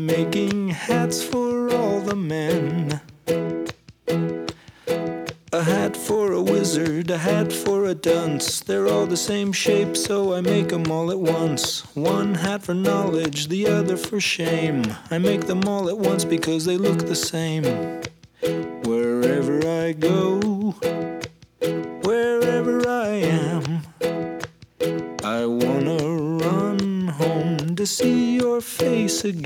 making hats for all the men. A hat for a wizard, a hat for a dunce. They're all the same shape, so I make them all at once. One hat for knowledge, the other for shame. I make them all at once because they look the same. Wherever I go, wherever I am, I wanna run home to see your face again.